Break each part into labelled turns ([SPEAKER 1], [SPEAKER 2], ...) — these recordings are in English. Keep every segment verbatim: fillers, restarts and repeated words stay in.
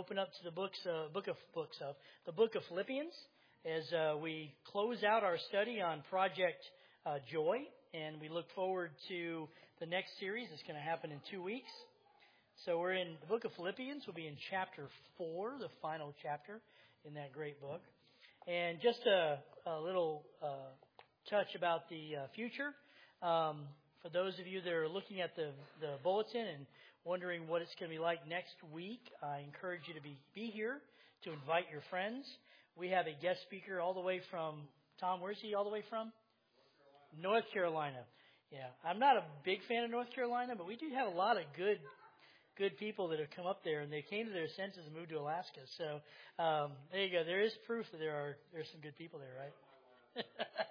[SPEAKER 1] open up to the books, uh, book of books of the book of Philippians as uh, we close out our study on Project uh, Joy, and we look forward to the next series. It's going to happen in two weeks. So we're in the book of Philippians. We'll be in chapter four, the final chapter in that great book. And just a, a little uh, touch about the uh, future. Um, for those of you that are looking at the, the bulletin and wondering what it's going to be like next week, I encourage you to be, be here to invite your friends. We have a guest speaker all the way from, Tom, where's he all the way from? North Carolina. North Carolina. Yeah, I'm not a big fan of North Carolina, but we do have a lot of good good people that have come up there, and they came to their senses and moved to Alaska. So um, there you go. There is proof that there are there's some good people there, right?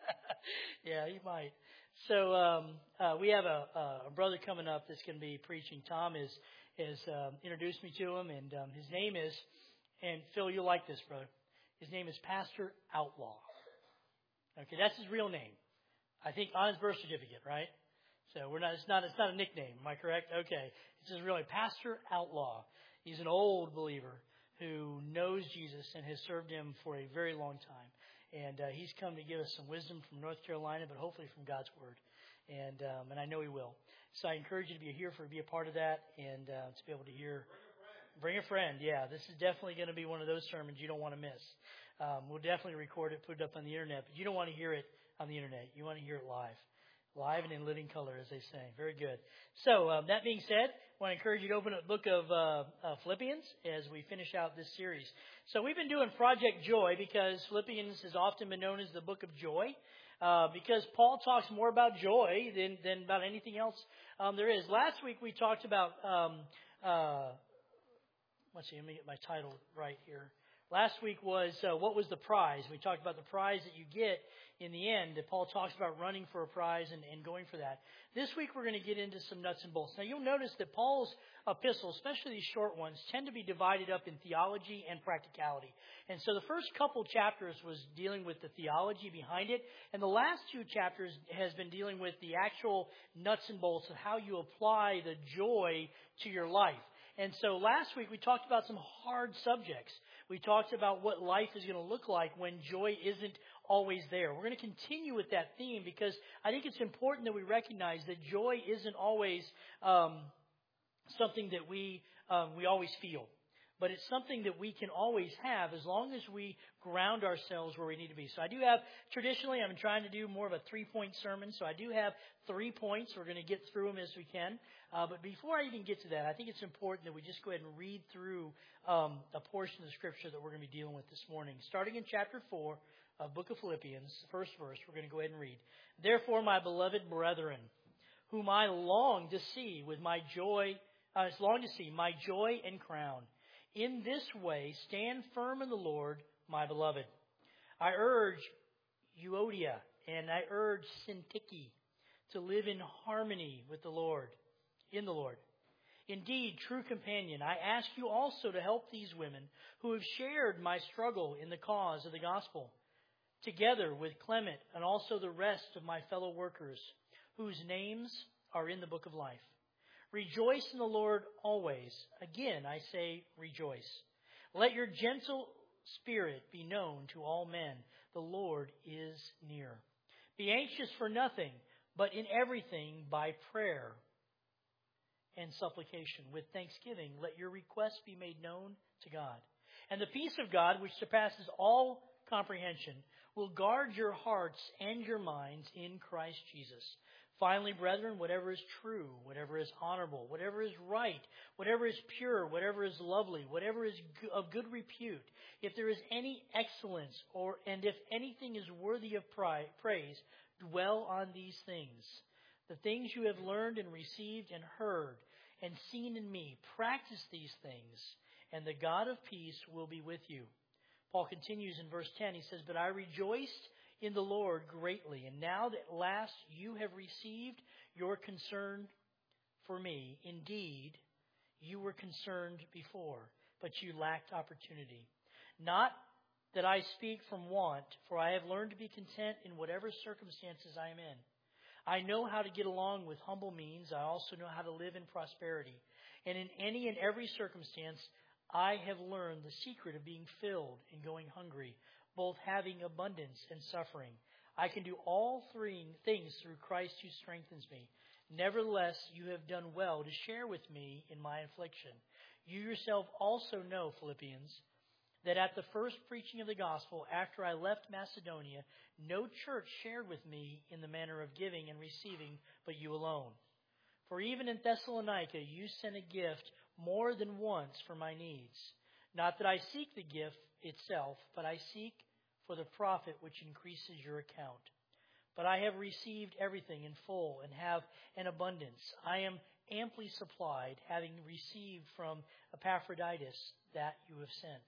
[SPEAKER 1] Yeah, you might. So um, uh, we have a, a brother coming up that's going to be preaching. Tom has, has um, introduced me to him, and um, his name is, and Phil, you'll like this, brother. His name is Pastor Outlaw. Okay, that's his real name. I think on his birth certificate, right? So we're not. It's not. It's not a nickname. Am I correct? Okay, it's his real name, Pastor Outlaw. He's an old believer who knows Jesus and has served Him for a very long time. And uh, he's come to give us some wisdom from North Carolina, but hopefully from God's Word. And um, and I know He will. So I encourage you to be here for be a part of that and uh, to be able to hear. Bring a friend. Bring a friend. Yeah, this is definitely going to be one of those sermons you don't want to miss. Um, we'll definitely record it, put it up on the internet, but you don't want to hear it on the internet. You want to hear it live. Live and in living color, as they say. Very good. So um, that being said, I want to encourage you to open up the book of uh, uh, Philippians as we finish out this series. So we've been doing Project Joy because Philippians has often been known as the book of joy uh, because Paul talks more about joy than, than about anything else um, there is. Last week we talked about, um, uh, let's see, let me get my title right here. Last week was uh, what was the prize? We talked about the prize that you get in the end. That Paul talks about running for a prize and, and going for that. This week we're going to get into some nuts and bolts. Now you'll notice that Paul's epistles, especially these short ones, tend to be divided up in theology and practicality. And so the first couple chapters was dealing with the theology behind it, and the last two chapters has been dealing with the actual nuts and bolts of how you apply the joy to your life. And so last week we talked about some hard subjects. We talked about what life is going to look like when joy isn't always there. We're going to continue with that theme because I think it's important that we recognize that joy isn't always um, something that we um, we always feel. But it's something that we can always have as long as we ground ourselves where we need to be. So I do have, traditionally, I'm trying to do more of a three-point sermon. So I do have three points. We're going to get through them as we can. Uh, but before I even get to that, I think it's important that we just go ahead and read through um, a portion of the Scripture that we're going to be dealing with this morning. Starting in chapter four of book of Philippians, first verse, we're going to go ahead and read. Therefore, my beloved brethren, whom I long to see with my joy, uh, long to see my joy and crown. In this way, stand firm in the Lord, my beloved. I urge Euodia and I urge Syntyche to live in harmony with the Lord, in the Lord. Indeed, true companion, I ask you also to help these women who have shared my struggle in the cause of the gospel, together with Clement and also the rest of my fellow workers, whose names are in the book of life. Rejoice in the Lord always. Again, I say rejoice. Let your gentle spirit be known to all men. The Lord is near. Be anxious for nothing, but in everything by prayer and supplication. With thanksgiving, let your requests be made known to God. And the peace of God, which surpasses all comprehension, will guard your hearts and your minds in Christ Jesus. Finally, brethren, whatever is true, whatever is honorable, whatever is right, whatever is pure, whatever is lovely, whatever is of good repute, if there is any excellence, or and if anything is worthy of praise, dwell on these things. The things you have learned and received and heard and seen in me, practice these things, and the God of peace will be with you. Paul continues in verse ten. He says, But I rejoiced in the Lord greatly, and now that at last you have received your concern for me. Indeed, you were concerned before, but you lacked opportunity. Not that I speak from want, for I have learned to be content in whatever circumstances I am in. I know how to get along with humble means. I also know how to live in prosperity. And in any and every circumstance, I have learned the secret of being filled and going hungry, both having abundance and suffering. I can do all three things through Christ who strengthens me. Nevertheless, you have done well to share with me in my affliction. You yourself also know, Philippians, that at the first preaching of the gospel, after I left Macedonia, no church shared with me in the manner of giving and receiving, but you alone. For even in Thessalonica, you sent a gift more than once for my needs. Not that I seek the gift itself, but I seek for the profit which increases your account. But I have received everything in full and have an abundance. I am amply supplied, having received from Epaphroditus that you have sent,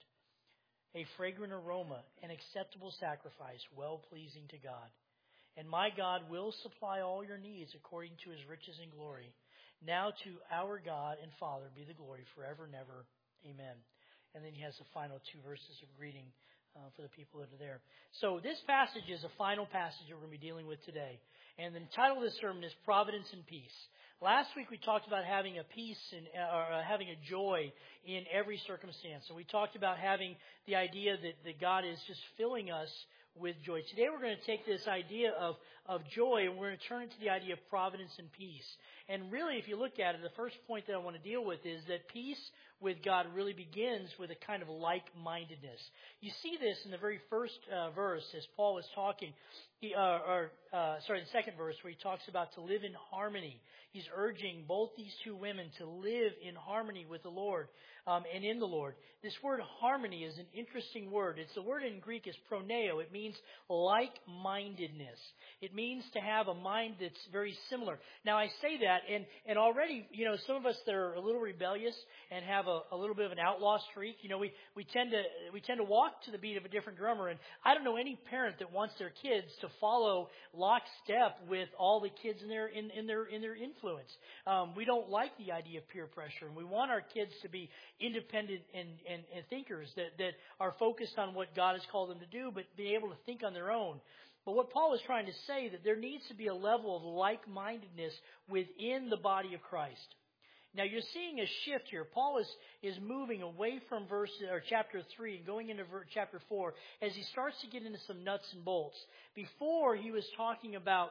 [SPEAKER 1] a fragrant aroma, an acceptable sacrifice, well-pleasing to God. And my God will supply all your needs according to his riches and glory. Now to our God and Father be the glory forever and ever. Amen. And then he has the final two verses of greeting uh, for the people that are there. So this passage is a final passage that we're going to be dealing with today. And the title of this sermon is Providence and Peace. Last week we talked about having a peace and or uh, having a joy in every circumstance. So we talked about having the idea that, that God is just filling us with joy. Today we're going to take this idea of, of joy and we're going to turn it to the idea of providence and peace. And really, if you look at it, the first point that I want to deal with is that peace with God really begins with a kind of like-mindedness. You see this in the very first uh, verse as Paul was talking, he, uh, or uh, sorry, the second verse where he talks about to live in harmony. He's urging both these two women to live in harmony with the Lord um, and in the Lord. This word harmony is an interesting word. It's the word in Greek is proneo. It means like-mindedness. It means to have a mind that's very similar. Now, I say that, and, and already, you know, some of us that are a little rebellious and have a, a little bit of an outlaw streak, you know, we, we tend to we tend to walk to the beat of a different drummer. And I don't know any parent that wants their kids to follow lockstep with all the kids in their in, in their in their influence. Um, we don't like the idea of peer pressure, and we want our kids to be independent and, and, and thinkers that, that are focused on what God has called them to do, but be able to think on their own. But what Paul is trying to say, that there needs to be a level of like-mindedness within the body of Christ. Now, you're seeing a shift here. Paul is, is moving away from verse or chapter three and going into ver, chapter four as he starts to get into some nuts and bolts. Before, he was talking about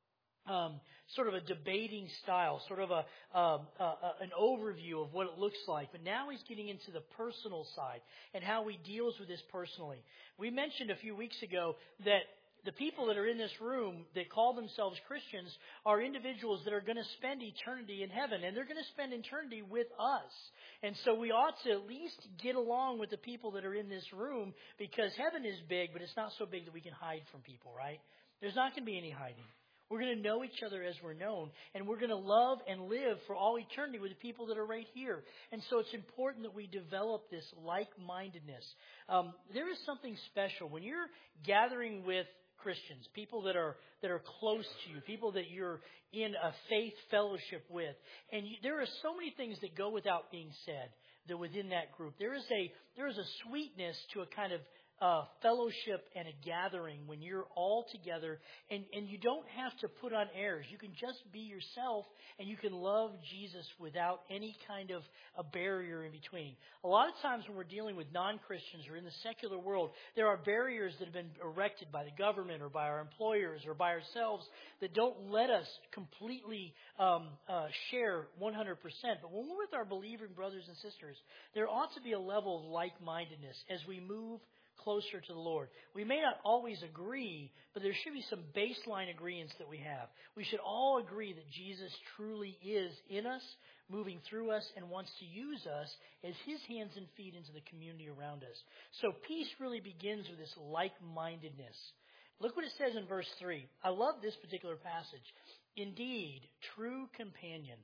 [SPEAKER 1] um, sort of a debating style, sort of a, um, uh, an overview of what it looks like. But now he's getting into the personal side and how he deals with this personally. We mentioned a few weeks ago that the people that are in this room that call themselves Christians are individuals that are going to spend eternity in heaven, and they're going to spend eternity with us. And so we ought to at least get along with the people that are in this room, because heaven is big, but it's not so big that we can hide from people, right? There's not going to be any hiding. We're going to know each other as we're known, and we're going to love and live for all eternity with the people that are right here. And so it's important that we develop this like-mindedness. Um, there is something special when you're gathering with Christians, people that are that are close to you, people that you're in a faith fellowship with. And you, there are so many things that go without being said that within that group. There is a there is a sweetness to a kind of uh, fellowship and a gathering when you're all together, and, and you don't have to put on airs. You can just be yourself, and you can love Jesus without any kind of a barrier in between. A lot of times when we're dealing with non-Christians or in the secular world, there are barriers that have been erected by the government or by our employers or by ourselves that don't let us completely um, uh, share one hundred percent. But when we're with our believing brothers and sisters, there ought to be a level of like-mindedness as we move closer to the Lord. We may not always agree, but there should be some baseline agreements that we have. We should all agree that Jesus truly is in us, moving through us, and wants to use us as his hands and feet into the community around us. So peace really begins with this like-mindedness. Look what it says in verse three. I love this particular passage. Indeed, true companion.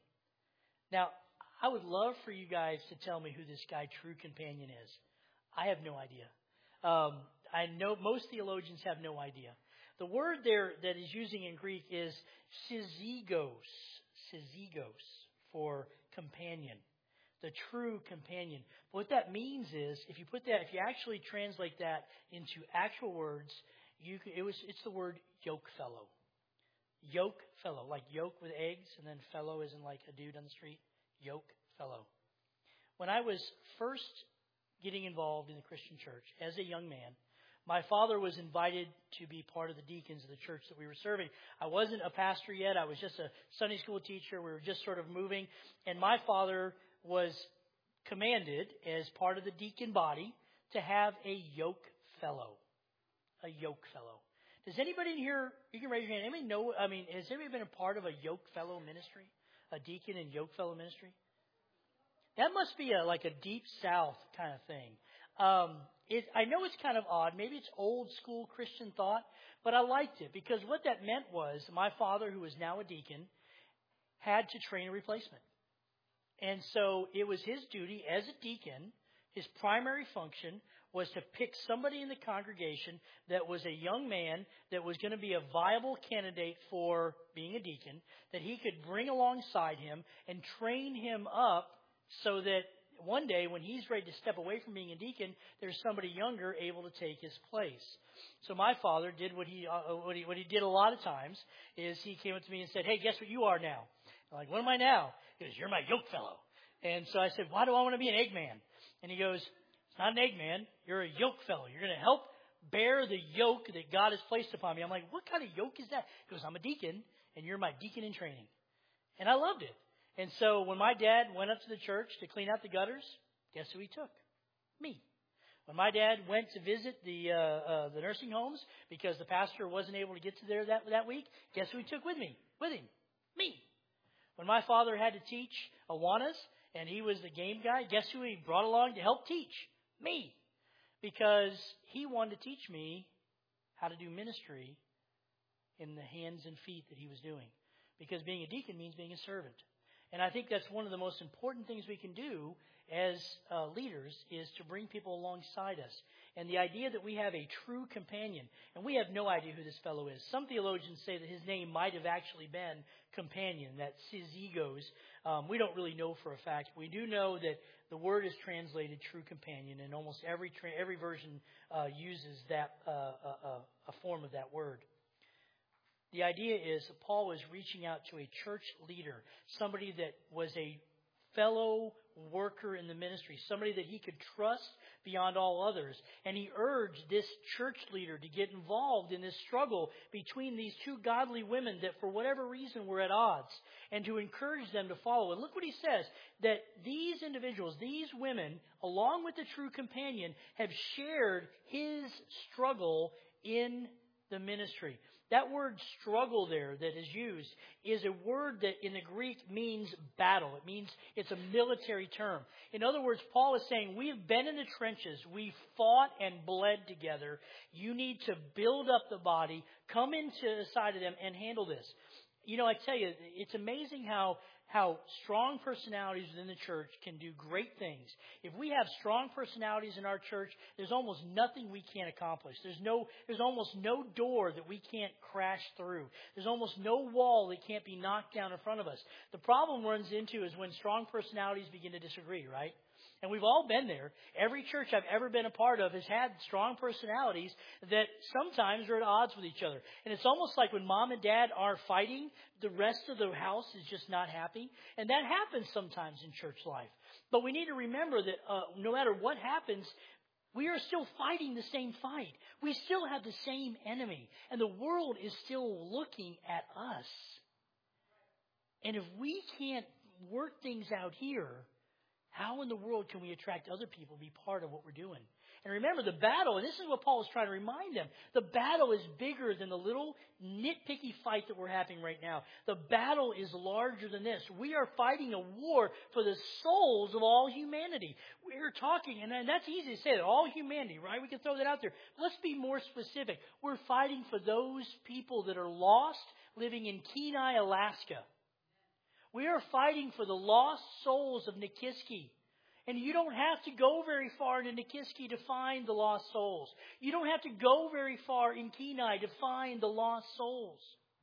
[SPEAKER 1] Now, I would love for you guys to tell me who this guy, true companion, is. I have no idea. Um, I know most theologians have no idea. The word there that is using in Greek is syzygos, syzygos for companion, the true companion. What that means is, if you put that, if you actually translate that into actual words, you it was it's the word yoke fellow, yoke fellow, like yolk with eggs, and then fellow isn't like a dude on the street. Yoke fellow. When I was first getting involved in the Christian church as a young man, my father was invited to be part of the deacons of the church that we were serving. I wasn't a pastor yet. I was just a Sunday school teacher. We were just sort of moving. And my father was commanded as part of the deacon body to have a yoke fellow. A yoke fellow. Does anybody in here, you can raise your hand, anybody know, I mean, has anybody been a part of a yoke fellow ministry? A deacon and yoke fellow ministry? That must be a like a deep south kind of thing. Um, it, I know it's kind of odd. Maybe it's old school Christian thought, but I liked it because what that meant was my father, who is now a deacon, had to train a replacement. And so it was his duty as a deacon, his primary function was to pick somebody in the congregation that was a young man that was going to be a viable candidate for being a deacon, that he could bring alongside him and train him up so that one day when he's ready to step away from being a deacon, there's somebody younger able to take his place. So my father did what he, uh, what he, what he did a lot of times is he came up to me and said, "Hey, guess what you are now?" I'm like, "What am I now?" He goes, "You're my yoke fellow." And so I said, "Why do I want to be an eggman?" And he goes, "It's not an eggman. You're a yoke fellow. You're going to help bear the yoke that God has placed upon me." I'm like, "What kind of yoke is that?" He goes, "I'm a deacon, and you're my deacon in training." And I loved it. And so when my dad went up to the church to clean out the gutters, guess who he took? Me. When my dad went to visit the uh, uh, the nursing homes because the pastor wasn't able to get to there that that week, guess who he took with me? With him? Me. When my father had to teach Awanas and he was the game guy, guess who he brought along to help teach? Me. Because he wanted to teach me how to do ministry in the hands and feet that he was doing. Because being a deacon means being a servant. And I think that's one of the most important things we can do as uh, leaders is to bring people alongside us. And the idea that we have a true companion, and we have no idea who this fellow is. Some theologians say that his name might have actually been Companion, that Syzygos. Um, we don't really know for a fact. We do know that the word is translated true companion, and almost every tra- every version uh, uses that uh, uh, a form of that word. The idea is that Paul was reaching out to a church leader, somebody that was a fellow worker in the ministry, somebody that he could trust beyond all others. And he urged this church leader to get involved in this struggle between these two godly women that for whatever reason were at odds, and to encourage them to follow. And look what he says, that these individuals, these women, along with the true companion, have shared his struggle in the ministry. That word struggle there that is used is a word that in the Greek means battle. It means it's a military term. In other words, Paul is saying, we've been in the trenches. We've fought and bled together. You need to build up the body, come into the side of them and handle this. You know, I tell you, it's amazing how how strong personalities within the church can do great things. If we have strong personalities in our church, there's almost nothing we can't accomplish. There's no, there's almost no door that we can't crash through. There's almost no wall that can't be knocked down in front of us. The problem runs into is when strong personalities begin to disagree, right? And we've all been there. Every church I've ever been a part of has had strong personalities that sometimes are at odds with each other. And it's almost like when mom and dad are fighting, the rest of the house is just not happy. And that happens sometimes in church life. But we need to remember that uh, no matter what happens, we are still fighting the same fight. We still have the same enemy. And the world is still looking at us. And if we can't work things out here, how in the world can we attract other people to be part of what we're doing? And remember, the battle, and this is what Paul is trying to remind them, the battle is bigger than the little nitpicky fight that we're having right now. The battle is larger than this. We are fighting a war for the souls of all humanity. We're talking, and that's easy to say, that all humanity, right? We can throw that out there. Let's be more specific. We're fighting for those people that are lost living in Kenai, Alaska. We are fighting for the lost souls of Nikiski. And you don't have to go very far into Nikiski to find the lost souls. You don't have to go very far in Kenai to find the lost souls.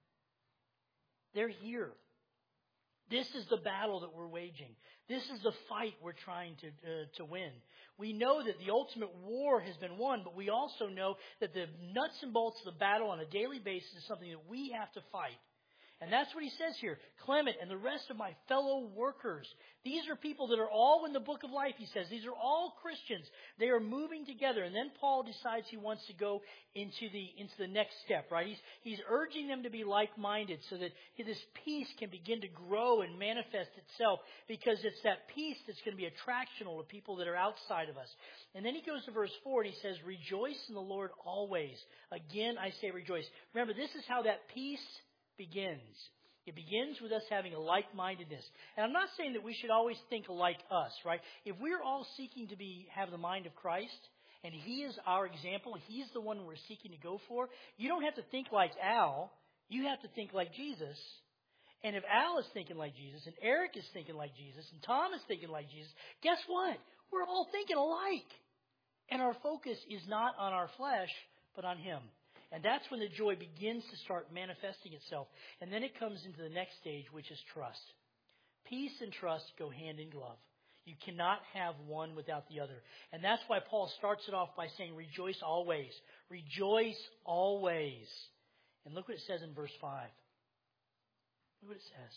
[SPEAKER 1] They're here. This is the battle that we're waging. This is the fight we're trying to uh, to win. We know that the ultimate war has been won, but we also know that the nuts and bolts of the battle on a daily basis is something that we have to fight. And that's what he says here. Clement and the rest of my fellow workers. These are people that are all in the book of life, he says. These are all Christians. They are moving together. And then Paul decides he wants to go into the into the next step, right? He's, he's urging them to be like-minded so that this peace can begin to grow and manifest itself, because it's that peace that's going to be attractional to people that are outside of us. And then he goes to verse four and he says, rejoice in the Lord always. Again, I say rejoice. Remember, this is how that peace begins. It begins with us having a like-mindedness. And I'm not saying that we should always think like us, right? If we're all seeking to be have the mind of Christ, and he is our example, he's the one we're seeking to go for, you don't have to think like Al. You have to think like Jesus. And if Al is thinking like Jesus, and Eric is thinking like Jesus, and Tom is thinking like Jesus, guess what? We're all thinking alike. And our focus is not on our flesh, but on him. And that's when the joy begins to start manifesting itself. And then it comes into the next stage, which is trust. Peace and trust go hand in glove. You cannot have one without the other. And that's why Paul starts it off by saying, rejoice always. Rejoice always. And look what it says in verse five. Look what it says.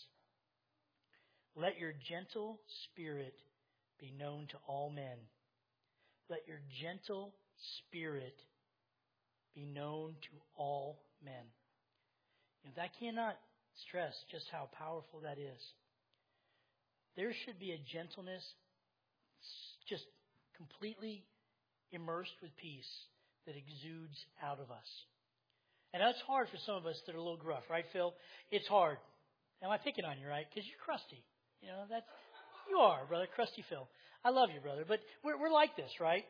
[SPEAKER 1] Let your gentle spirit be known to all men. Let your gentle spirit be known to all men. And I cannot stress just how powerful that is. There should be a gentleness just completely immersed with peace that exudes out of us. And that's hard for some of us that are a little gruff, right, Phil? It's hard. Am I picking on you, right? Because you're crusty. You know, that's you are, brother, crusty Phil. I love you, brother, but we're we're like this, right?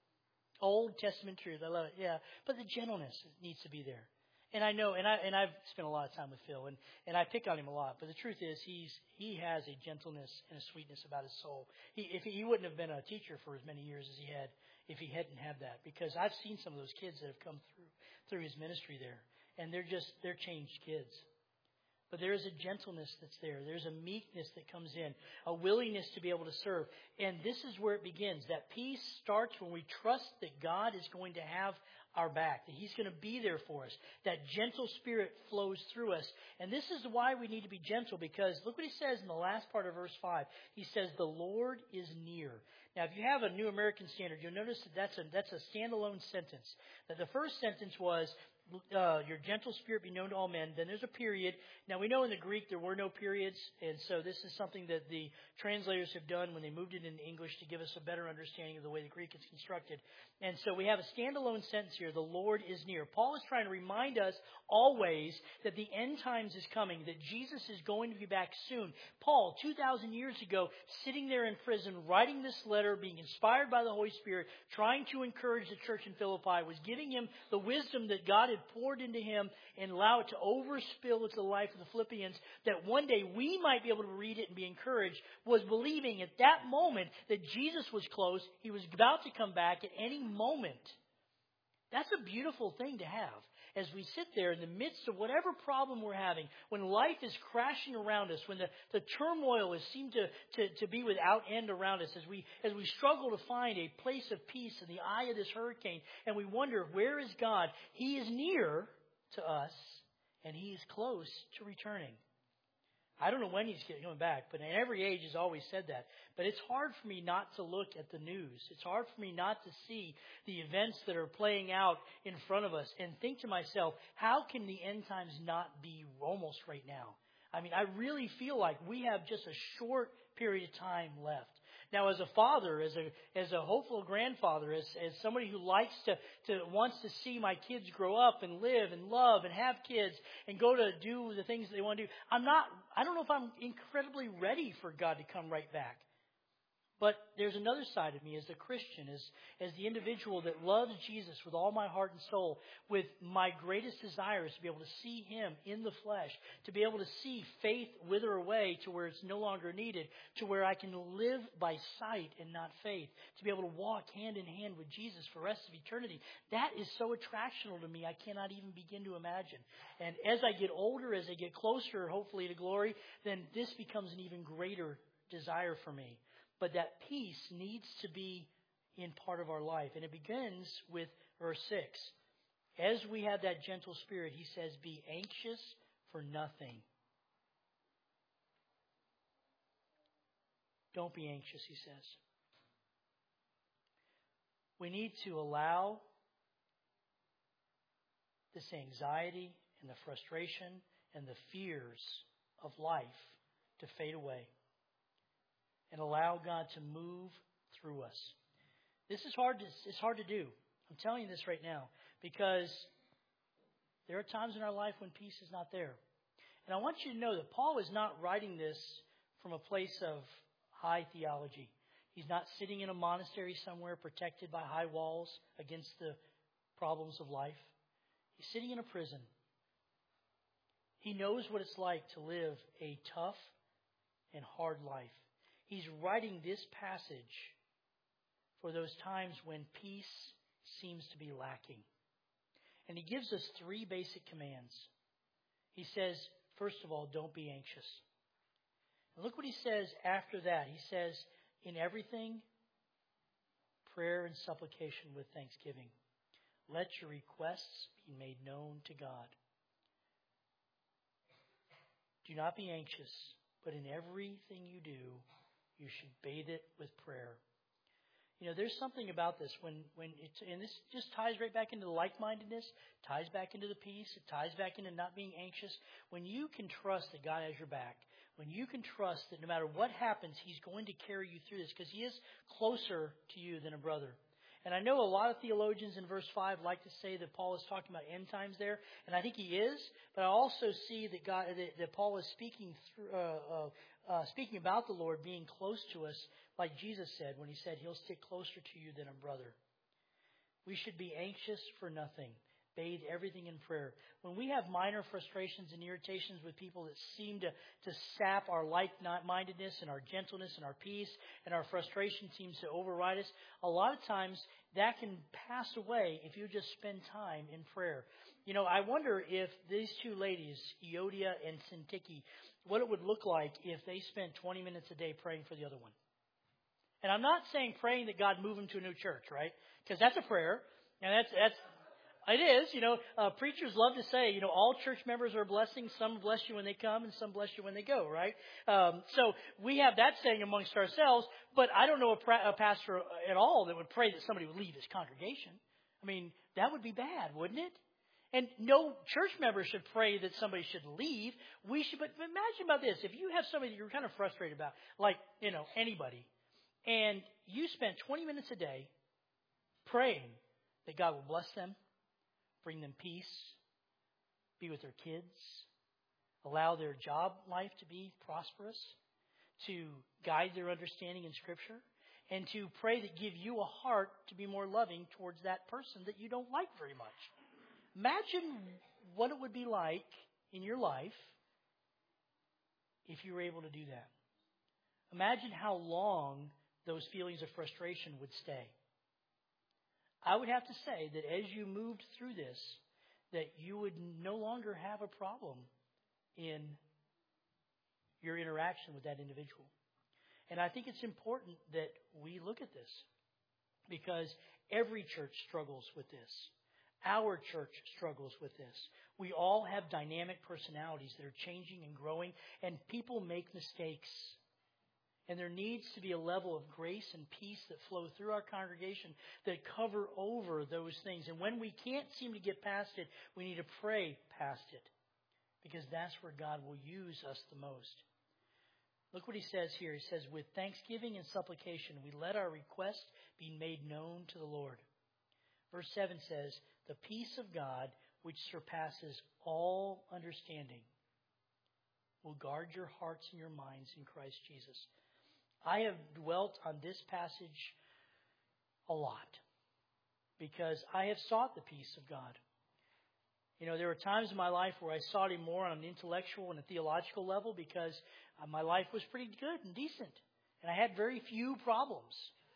[SPEAKER 1] Old Testament truth. I love it. Yeah. But the gentleness needs to be there. And I know, and I and I've spent a lot of time with Phil, and, and I pick on him a lot. But the truth is, he's he has a gentleness and a sweetness about his soul. He if he, he wouldn't have been a teacher for as many years as he had if he hadn't had that. Because I've seen some of those kids that have come through through his ministry there, and they're just they're changed kids. But there is a gentleness that's there. There's a meekness that comes in, a willingness to be able to serve. And this is where it begins. That peace starts when we trust that God is going to have our back, that he's going to be there for us. That gentle spirit flows through us. And this is why we need to be gentle, because look what he says in the last part of verse five. He says, the Lord is near. Now, if you have a New American Standard, you'll notice that that's a, that's a standalone sentence. That the first sentence was, Uh, your gentle spirit be known to all men. Then there's a period. Now, we know in the Greek there were no periods, and so this is something that the translators have done when they moved it into English to give us a better understanding of the way the Greek is constructed. And so we have a standalone sentence here, the Lord is near. Paul is trying to remind us always that the end times is coming, that Jesus is going to be back soon. Paul, two thousand years ago, sitting there in prison, writing this letter, being inspired by the Holy Spirit, trying to encourage the church in Philippi, was giving him the wisdom that God had poured into him and allow it to overspill into the life of the Philippians, that one day we might be able to read it and be encouraged, was believing at that moment that Jesus was close. He was about to come back at any moment. That's a beautiful thing to have. As we sit there in the midst of whatever problem we're having, when life is crashing around us, when the, the turmoil is seemed to, to, to be without end around us, as we as we struggle to find a place of peace in the eye of this hurricane, and we wonder, where is God? He is near to us, and he is close to returning. I don't know when he's coming back, but in every age has always said that. But it's hard for me not to look at the news. It's hard for me not to see the events that are playing out in front of us and think to myself, how can the end times not be almost right now? I mean, I really feel like we have just a short period of time left. Now, as a father, as a as a hopeful grandfather, as as somebody who likes to, to wants to see my kids grow up and live and love and have kids and go to do the things they want to do, I'm not. I don't know if I'm incredibly ready for God to come right back. But there's another side of me as a Christian, as, as the individual that loves Jesus with all my heart and soul, with my greatest desire is to be able to see him in the flesh, to be able to see faith wither away to where it's no longer needed, to where I can live by sight and not faith, to be able to walk hand in hand with Jesus for the rest of eternity. That is so attractional to me, I cannot even begin to imagine. And as I get older, as I get closer, hopefully, to glory, then this becomes an even greater desire for me. But that peace needs to be in part of our life. And it begins with verse six. As we have that gentle spirit, he says, be anxious for nothing. Don't be anxious, he says. We need to allow this anxiety and the frustration and the fears of life to fade away and allow God to move through us. This is hard to, it's hard to do. I'm telling you this right now because there are times in our life when peace is not there. And I want you to know that Paul is not writing this from a place of high theology. He's not sitting in a monastery somewhere protected by high walls against the problems of life. He's sitting in a prison. He knows what it's like to live a tough and hard life. He's writing this passage for those times when peace seems to be lacking. And he gives us three basic commands. He says, first of all, don't be anxious. And look what he says after that. He says, in everything, prayer and supplication with thanksgiving. Let your requests be made known to God. Do not be anxious, but in everything you do, you should bathe it with prayer. You know, there's something about this when, when it's, and this just ties right back into the like-mindedness, ties back into the peace, it ties back into not being anxious. When you can trust that God has your back, when you can trust that no matter what happens, He's going to carry you through this because He is closer to you than a brother. And I know a lot of theologians in verse five like to say that Paul is talking about end times there, and I think he is. But I also see that God, that, that Paul is speaking through, uh, uh, uh, speaking about the Lord being close to us, like Jesus said when He said He'll stick closer to you than a brother. We should be anxious for nothing. Bathe everything in prayer. When we have minor frustrations and irritations with people that seem to, to sap our like-mindedness and our gentleness and our peace, and our frustration seems to override us, a lot of times that can pass away if you just spend time in prayer. You know, I wonder if these two ladies, Euodia and Syntyche, what it would look like if they spent twenty minutes a day praying for the other one. And I'm not saying praying that God move them to a new church, right? Because that's a prayer, and that's that's. It is, you know, uh, preachers love to say, you know, all church members are a blessing. Some bless you when they come and some bless you when they go, right? Um, so we have that saying amongst ourselves, but I don't know a, pra- a pastor at all that would pray that somebody would leave his congregation. I mean, that would be bad, wouldn't it? And no church member should pray that somebody should leave. We should, but imagine about this. If you have somebody that you're kind of frustrated about, like, you know, anybody, and you spend twenty minutes a day praying that God will bless them, bring them peace, be with their kids, allow their job life to be prosperous, to guide their understanding in Scripture, and to pray that give you a heart to be more loving towards that person that you don't like very much. Imagine what it would be like in your life if you were able to do that. Imagine how long those feelings of frustration would stay. I would have to say that as you moved through this, that you would no longer have a problem in your interaction with that individual. And I think it's important that we look at this because every church struggles with this. Our church struggles with this. We all have dynamic personalities that are changing and growing, and people make mistakes. And there needs to be a level of grace and peace that flow through our congregation that cover over those things. And when we can't seem to get past it, we need to pray past it because that's where God will use us the most. Look what he says here. He says, with thanksgiving and supplication, we let our request be made known to the Lord. Verse seven says, the peace of God, which surpasses all understanding, will guard your hearts and your minds in Christ Jesus. I have dwelt on this passage a lot because I have sought the peace of God. You know, there were times in my life where I sought Him more on an intellectual and a theological level because my life was pretty good and decent, and I had very few problems.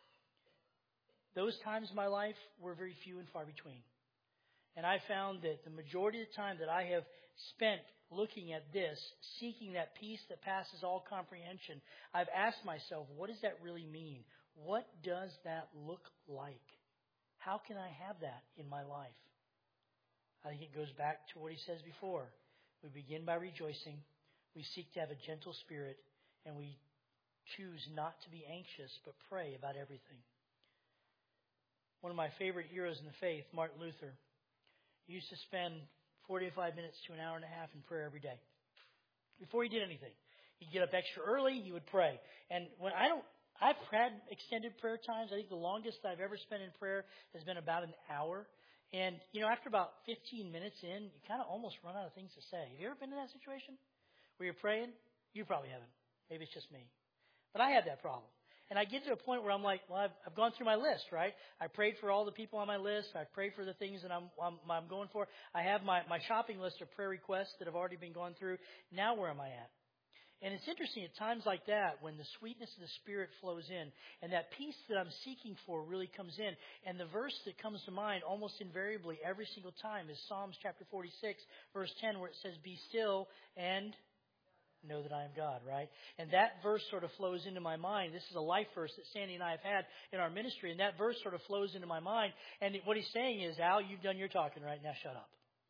[SPEAKER 1] Those times in my life were very few and far between. And I found that the majority of the time that I have spent looking at this, seeking that peace that passes all comprehension, I've asked myself, what does that really mean? What does that look like? How can I have that in my life? I think it goes back to what he says before. We begin by rejoicing. We seek to have a gentle spirit, and we choose not to be anxious, but pray about everything. One of my favorite heroes in the faith, Martin Luther, used to spend forty-five minutes to an hour and a half in prayer every day. Before he did anything, he'd get up extra early, he would pray. And when I don't, I've had extended prayer times. I think the longest I've ever spent in prayer has been about an hour. And, you know, after about fifteen minutes in, you kind of almost run out of things to say. Have you ever been in that situation where you're praying? You probably haven't. Maybe it's just me. But I had that problem. And I get to a point where I'm like, well, I've, I've gone through my list, right? I prayed for all the people on my list. I prayed for the things that I'm, I'm, I'm going for. I have my, my shopping list of prayer requests that have already been gone through. Now where am I at? And it's interesting at times like that when the sweetness of the Spirit flows in and that peace that I'm seeking for really comes in. And the verse that comes to mind almost invariably every single time is Psalms chapter forty-six, verse ten, where it says, be still and know that I am God, right? And that verse sort of flows into my mind. This is a life verse that Sandy and I have had in our ministry, and that verse sort of flows into my mind. And what he's saying is, Al, you've done your talking right now. Shut up.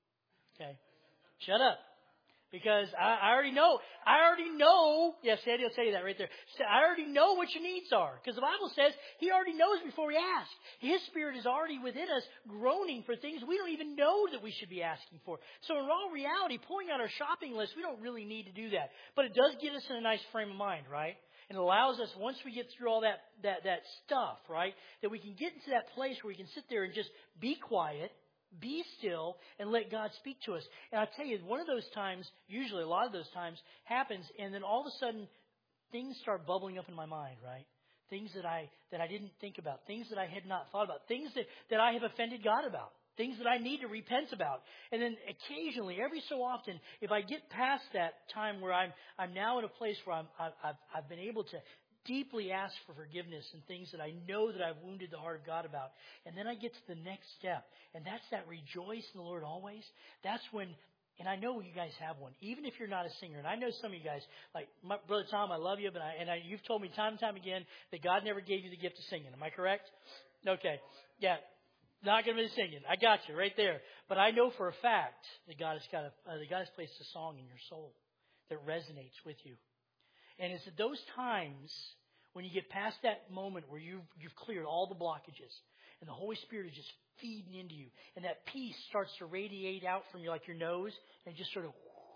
[SPEAKER 1] Okay? Shut up. Because I, I already know, I already know, yes, Sandy will tell you that right there. I already know what your needs are. Because the Bible says He already knows before we ask. His Spirit is already within us groaning for things we don't even know that we should be asking for. So in all reality, pulling out our shopping list, we don't really need to do that. But it does get us in a nice frame of mind, right? And it allows us, once we get through all that, that, that stuff, right, that we can get into that place where we can sit there and just be quiet, be still, and let God speak to us. And I tell you, one of those times, usually a lot of those times, happens, and then all of a sudden, things start bubbling up in my mind, right? Things that I that I didn't think about, things that I had not thought about, things that, that I have offended God about, things that I need to repent about. And then occasionally, every so often, if I get past that time where I'm I'm now in a place where I'm I've I've been able to deeply ask for forgiveness and things that I know that I've wounded the heart of God about. And then I get to the next step. And that's that rejoice in the Lord always. That's when, and I know you guys have one, even if you're not a singer. And I know some of you guys, like my brother Tom, I love you, but I, and I, you've told me time and time again that God never gave you the gift of singing. Am I correct? Okay. Yeah. Not going to be singing. I got you right there. But I know for a fact that God has got a, uh, that God has placed a song in your soul that resonates with you. And it's at those times when you get past that moment where you've, you've cleared all the blockages and the Holy Spirit is just feeding into you and that peace starts to radiate out from you like your nose and just sort of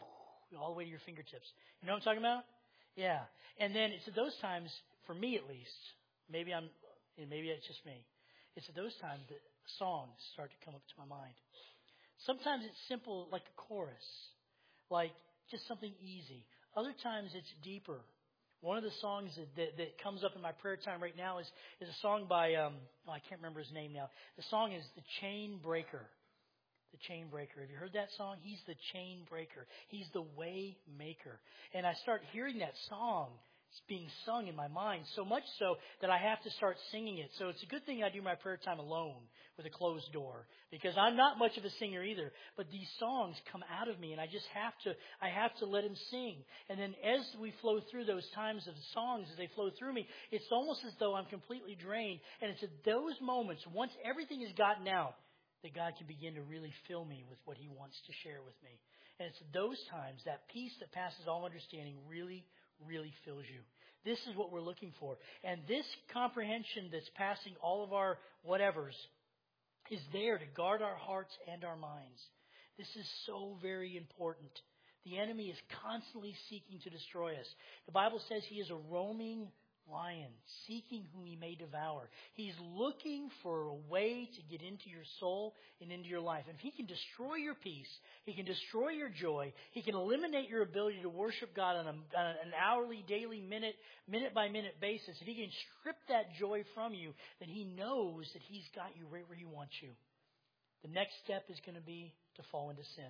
[SPEAKER 1] all the way to your fingertips. You know what I'm talking about? Yeah. And then it's at those times, for me at least, maybe I'm, maybe it's just me, it's at those times that songs start to come up to my mind. Sometimes it's simple like a chorus, like just something easy. Other times it's deeper. One of the songs that, that, that comes up in my prayer time right now is, is a song by, um, oh, I can't remember his name now. The song is The Chain Breaker. The Chain Breaker. Have you heard that song? He's the chain breaker. He's the way maker. And I start hearing that song being sung in my mind, so much so that I have to start singing it. So it's a good thing I do my prayer time alone with a closed door, because I'm not much of a singer either, but these songs come out of me and I just have to, I have to let him sing. And then as we flow through those times of songs, as they flow through me, it's almost as though I'm completely drained. And it's at those moments, once everything is gotten out, that God can begin to really fill me with what He wants to share with me. And it's at those times, that peace that passes all understanding really, really fills you. This is what we're looking for. And this comprehension that's passing all of our whatevers is there to guard our hearts and our minds. This is so very important. The enemy is constantly seeking to destroy us. The Bible says he is a roaming lion, seeking whom he may devour. He's looking for a way to get into your soul and into your life. And if he can destroy your peace, he can destroy your joy, he can eliminate your ability to worship God on, a, on an hourly, daily, minute, minute by minute basis, if he can strip that joy from you, then he knows that he's got you right where he wants you. The next step is going to be to fall into sin.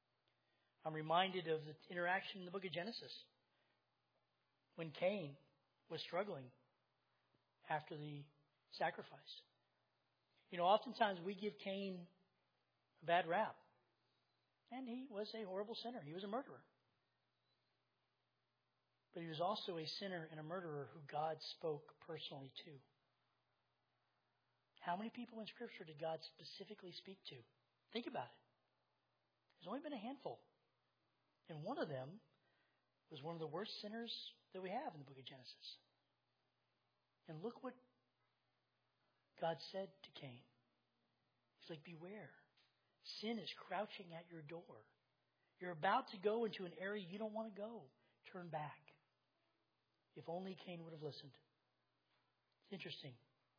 [SPEAKER 1] I'm reminded of the interaction in the book of Genesis when Cain was struggling after the sacrifice. You know, oftentimes we give Cain a bad rap. And he was a horrible sinner. He was a murderer. But he was also a sinner and a murderer who God spoke personally to. How many people in Scripture did God specifically speak to? Think about it. There's only been a handful. And one of them was one of the worst sinners that we have in the book of Genesis. And look what God said to Cain. He's like, beware. Sin is crouching at your door. You're about to go into an area you don't want to go. Turn back. If only Cain would have listened. It's interesting.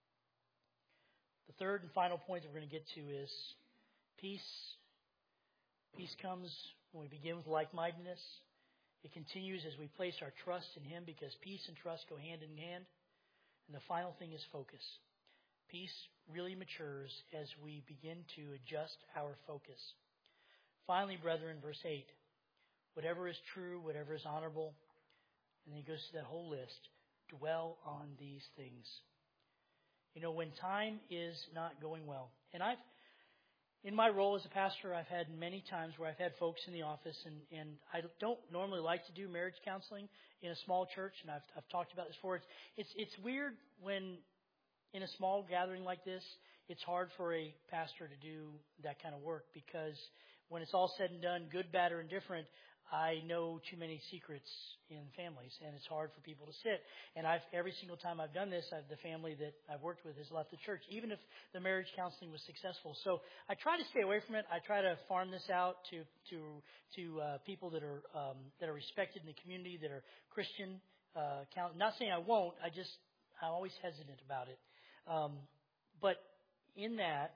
[SPEAKER 1] The third and final point that we're going to get to is peace. Peace comes when we begin with like-mindedness. It continues as we place our trust in Him, because peace and trust go hand in hand. And the final thing is focus. Peace really matures as we begin to adjust our focus. Finally, brethren, verse eight, whatever is true, whatever is honorable, and then he goes to that whole list, dwell on these things. You know, when time is not going well, and I've, in my role as a pastor, I've had many times where I've had folks in the office, and, and I don't normally like to do marriage counseling in a small church, and I've, I've talked about this before. It's, it's, it's weird when in a small gathering like this, it's hard for a pastor to do that kind of work, because when it's all said and done, good, bad, or indifferent, I know too many secrets in families, and it's hard for people to sit. And I've every single time I've done this, I've, the family that I've worked with has left the church, even if the marriage counseling was successful. So I try to stay away from it. I try to farm this out to to to uh, people that are um, that are respected in the community, that are Christian. Uh, count. Not saying I won't. I just I'm always hesitant about it. Um, but in that,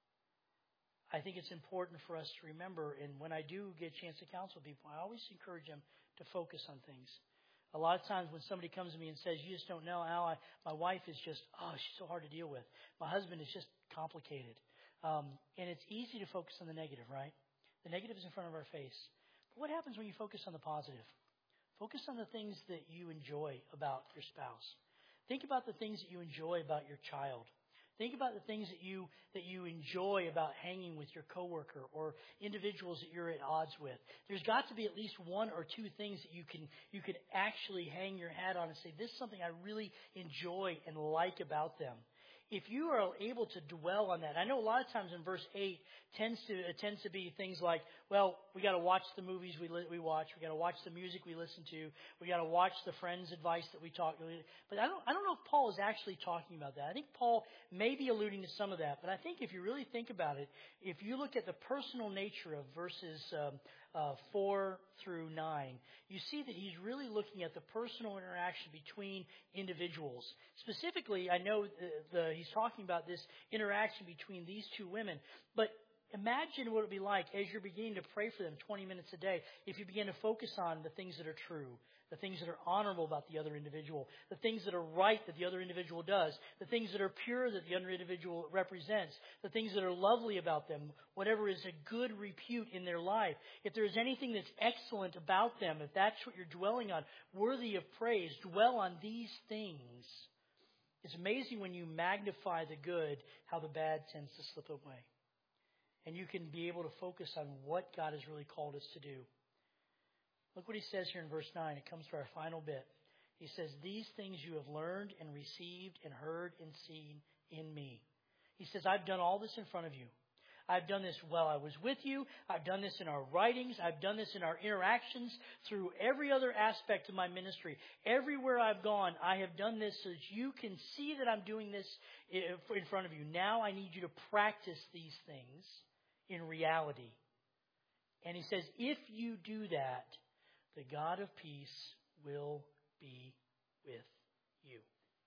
[SPEAKER 1] I think it's important for us to remember, and when I do get a chance to counsel people, I always encourage them to focus on things. A lot of times when somebody comes to me and says, you just don't know, Al, I, my wife is just, oh, she's so hard to deal with. My husband is just complicated. Um, and it's easy to focus on the negative, right? The negative is in front of our face. But what happens when you focus on the positive? Focus on the things that you enjoy about your spouse. Think about the things that you enjoy about your child. Think about the things that you that you enjoy about hanging with your coworker or individuals that you're at odds with. There's got to be at least one or two things that you can you can actually hang your hat on and say, this is something I really enjoy and like about them. If you are able to dwell on that, I know a lot of times in verse eight tends to it tends to be things like, well, we got to watch the movies we li- we watch, we got to watch the music we listen to, we got to watch the friends' advice that we talk. But I don't I don't know if Paul is actually talking about that. I think Paul may be alluding to some of that. But I think if you really think about it, if you look at the personal nature of verses um, uh, four through nine, you see that he's really looking at the personal interaction between individuals. Specifically, I know the, the, he's talking about this interaction between these two women, but imagine what it would be like as you're beginning to pray for them twenty minutes a day if you begin to focus on the things that are true, the things that are honorable about the other individual, the things that are right that the other individual does, the things that are pure that the other individual represents, the things that are lovely about them, whatever is a good repute in their life. If there's anything that's excellent about them, if that's what you're dwelling on, worthy of praise, dwell on these things. It's amazing when you magnify the good, how the bad tends to slip away. And you can be able to focus on what God has really called us to do. Look what he says here in verse nine. It comes to our final bit. He says, these things you have learned and received and heard and seen in me. He says, I've done all this in front of you. I've done this while I was with you. I've done this in our writings. I've done this in our interactions through every other aspect of my ministry. Everywhere I've gone, I have done this so that you can see that I'm doing this in front of you. Now I need you to practice these things in reality. And he says, if you do that, the God of peace will be with you.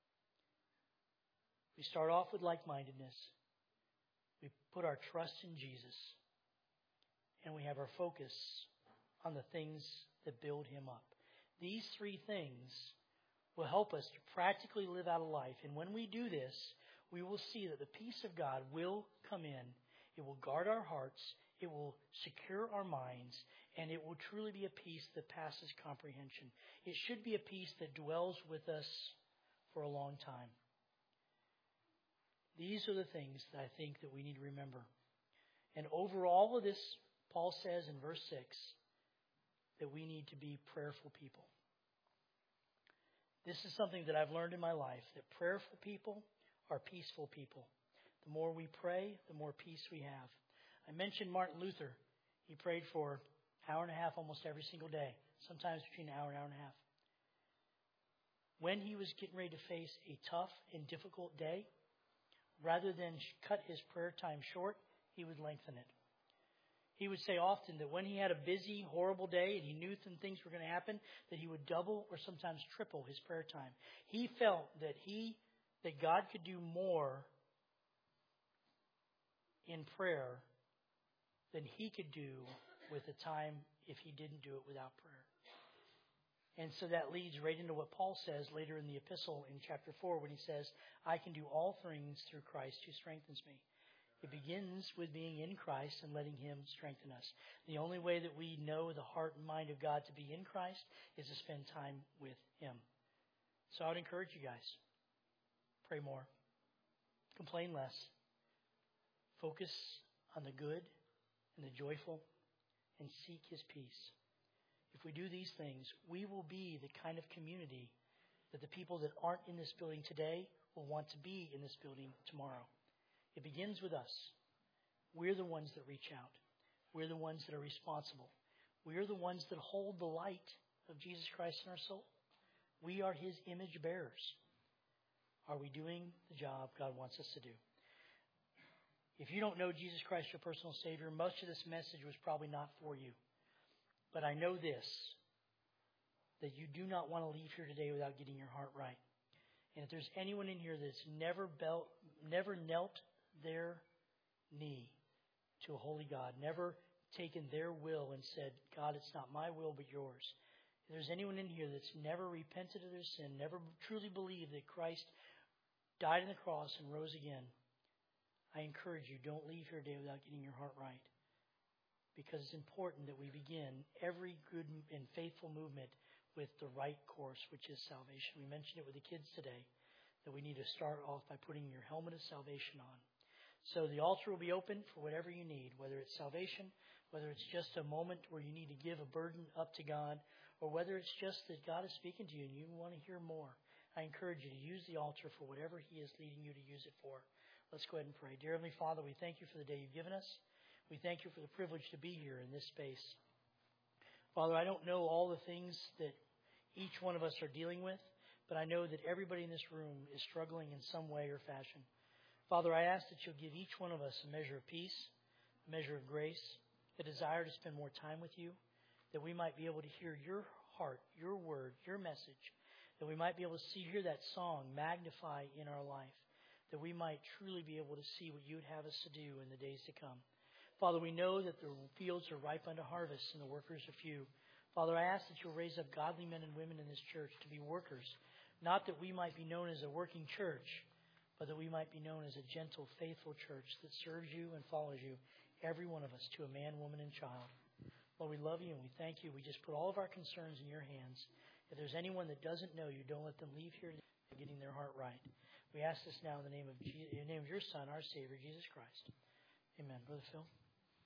[SPEAKER 1] We start off with like-mindedness. We put our trust in Jesus. And we have our focus on the things that build him up. These three things will help us to practically live out a life. And when we do this, we will see that the peace of God will come in. It will guard our hearts. It will secure our minds. And it will truly be a peace that passes comprehension. It should be a peace that dwells with us for a long time. These are the things that I think that we need to remember. And over all of this, Paul says in verse six that we need to be prayerful people. This is something that I've learned in my life, that prayerful people are peaceful people. The more we pray, the more peace we have. I mentioned Martin Luther. He prayed for an hour and a half almost every single day, sometimes between an hour and an hour and a half. when he was getting ready to face a tough and difficult day, rather than cut his prayer time short, he would lengthen it. He would say often that when he had a busy, horrible day and he knew some things were going to happen, that he would double or sometimes triple his prayer time. He felt that he, that God could do more in prayer than he could do with the time if he didn't do it without prayer. And so that leads right into what Paul says later in the epistle in chapter four when he says, I can do all things through Christ who strengthens me. It begins with being in Christ and letting Him strengthen us. The only way that we know the heart and mind of God to be in Christ is to spend time with Him. So I would encourage you guys, pray more, complain less, focus on the good and the joyful, and seek His peace. If we do these things, we will be the kind of community that the people that aren't in this building today will want to be in this building tomorrow. It begins with us. We're the ones that reach out. We're the ones that are responsible. We're the ones that hold the light of Jesus Christ in our soul. We are His image bearers. Are we doing the job God wants us to do? If you don't know Jesus Christ, your personal Savior, most of this message was probably not for you. But I know this, that you do not want to leave here today without getting your heart right. And if there's anyone in here that's never belt, never knelt their knee to a holy God, never taken their will and said, God, it's not my will but yours. If there's anyone in here that's never repented of their sin, never truly believed that Christ died on the cross and rose again, I encourage you, don't leave here today without getting your heart right. Because it's important that we begin every good and faithful movement with the right course, which is salvation. We mentioned it with the kids today, that we need to start off by putting your helmet of salvation on. So the altar will be open for whatever you need, whether it's salvation, whether it's just a moment where you need to give a burden up to God, or whether it's just that God is speaking to you and you want to hear more. I encourage you to use the altar for whatever He is leading you to use it for. Let's go ahead and pray. Dear Heavenly Father, we thank You for the day You've given us. We thank You for the privilege to be here in this space. Father, I don't know all the things that each one of us are dealing with, but I know that everybody in this room is struggling in some way or fashion. Father, I ask that You'll give each one of us a measure of peace, a measure of grace, a desire to spend more time with You, that we might be able to hear Your heart, Your word, Your message, that we might be able to see, hear that song magnify in our life, that we might truly be able to see what You would have us to do in the days to come. Father, we know that the fields are ripe unto harvest and the workers are few. Father, I ask that You'll raise up godly men and women in this church to be workers, not that we might be known as a working church, but that we might be known as a gentle, faithful church that serves You and follows You, every one of us, to a man, woman, and child. Lord, we love You and we thank You. We just put all of our concerns in Your hands. If there's anyone that doesn't know You, don't let them leave here getting their heart right. We ask this now in the name of, Je- in the name of Your Son, our Savior, Jesus Christ. Amen. Brother Phil.